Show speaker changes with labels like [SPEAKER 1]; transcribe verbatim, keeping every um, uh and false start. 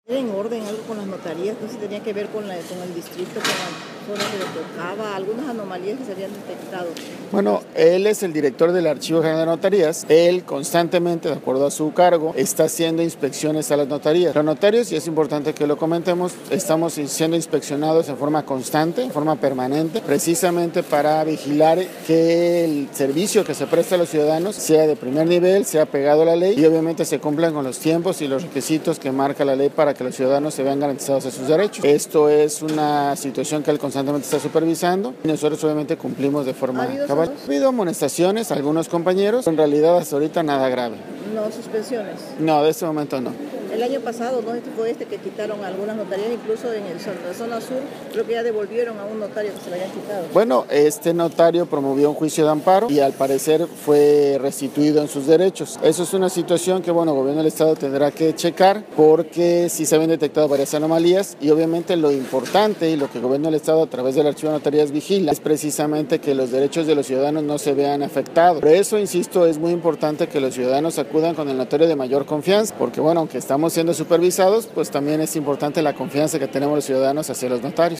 [SPEAKER 1] En orden, algo con las notarías, no sé si tenía que ver con, la, con el distrito, con la zona que le tocaba, algunas anomalías que se habían detectado.
[SPEAKER 2] Bueno, él es el director del Archivo General de Notarías. Él constantemente, de acuerdo a su cargo, está haciendo inspecciones a las notarías. Los notarios, y es importante que lo comentemos, estamos siendo inspeccionados en forma constante, en forma permanente, precisamente para vigilar que el servicio que se presta a los ciudadanos sea de primer nivel, sea pegado a la ley y obviamente se cumplan con los tiempos y los requisitos que marca la ley para que los ciudadanos se vean garantizados a sus derechos. Esto es una situación que él constantemente está supervisando y nosotros obviamente cumplimos de forma cabal. Ha habido amonestaciones a algunos compañeros, en realidad hasta ahorita nada grave.
[SPEAKER 1] No suspensiones.
[SPEAKER 2] No, de este momento no.
[SPEAKER 1] El año pasado, ¿no? Este fue este que quitaron algunas notarías, incluso en el, la zona sur, creo que ya devolvieron a un notario que se le había quitado.
[SPEAKER 2] Bueno, este notario promovió un juicio de amparo y al parecer fue restituido en sus derechos. Eso es una situación que, bueno, el gobierno del estado tendrá que checar porque sí se habían detectado varias anomalías y obviamente lo importante y lo que el gobierno del estado a través del Archivo de Notarías vigila es precisamente que los derechos de los ciudadanos no se vean afectados. Por eso, insisto, es muy importante que los ciudadanos acudan con el notario de mayor confianza, porque, bueno, aunque estamos siendo supervisados, pues también es importante la confianza que tenemos los ciudadanos hacia los notarios.